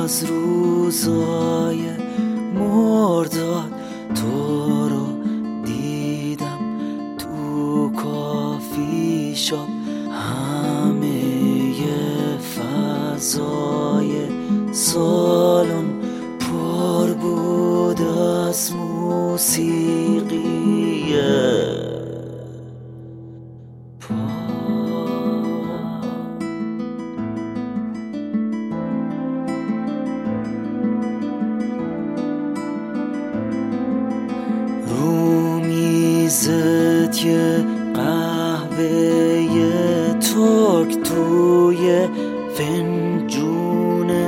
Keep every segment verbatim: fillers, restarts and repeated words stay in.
از روزای مرداد تو رو دیدم تو کافی شاپ، همه فضای سالن پر بود از موسیقیه. میزت یه قهوه ترک توی فنجون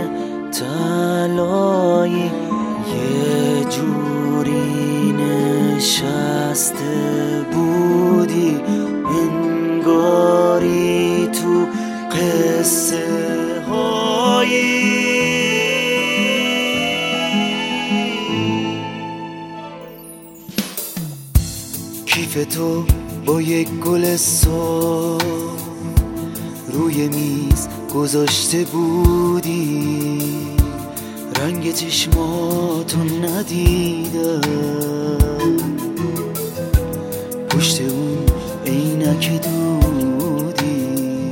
طلایی یه جوری نشسته بودی انگاری تو قصه هایی. کیف تو با یک گل سرخ روی میز گذاشته بودی، رنگ چشماتو ندیدم، پشت اون عینک دودی،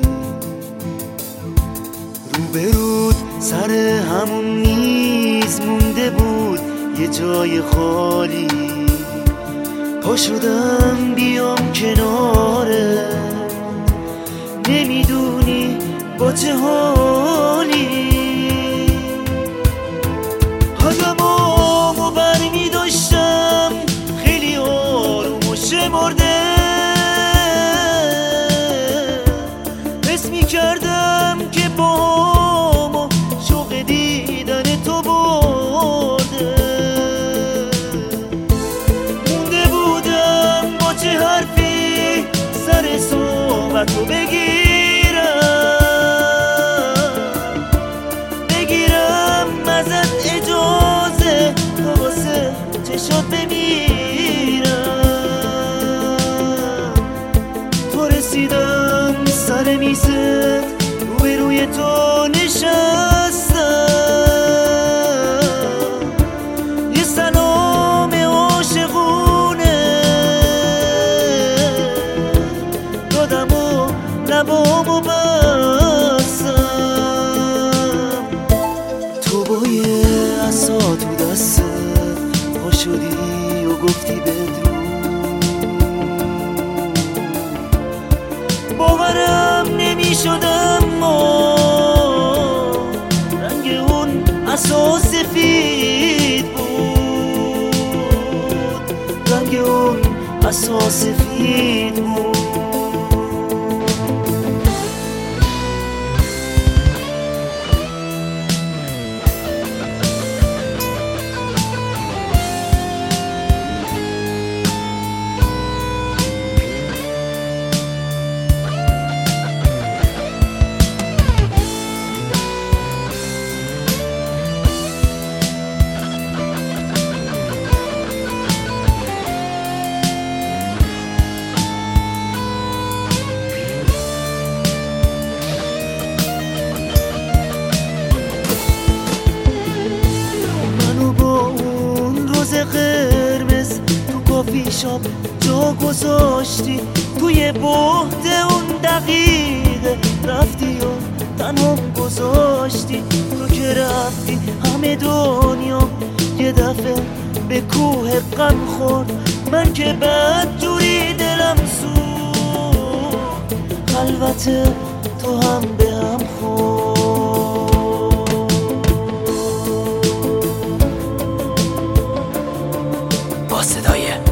روبرود سر همون میز مونده بود یه جای خالی. پا شدم بیام کناره، نمیدونی با چه حالی. قدمامو بر می داشتم خیلی آروم و شمرده، حس می کردم که بامو شوق دیدن تو برده. مونده بودم با چه حرفی سر صحبتو بگیرم، بگیرم ازت اجازه تا واسه چشات بمیرم. تو رسیدم سر میزت روبروی تو نشستم، یه سلام عاشقونه دادم و لبامو بستم. تو با یه عصا تو دستت پا شدی و گفتی بدرود، باورم نمی شدم ما رنگ اون عصا سفید بود، رنگ اون عصا سفید بود. قرمز تو کافی شاپ جا گذاشتی، توی بهت اون دقیقه رفتی و تنهام گذاشتی. تو که رفتی همه دنیا یه دفعه به کوه غم خورد، من که بد جوری دلم سوخت، خلوت تو هم به هم خورد. با صدای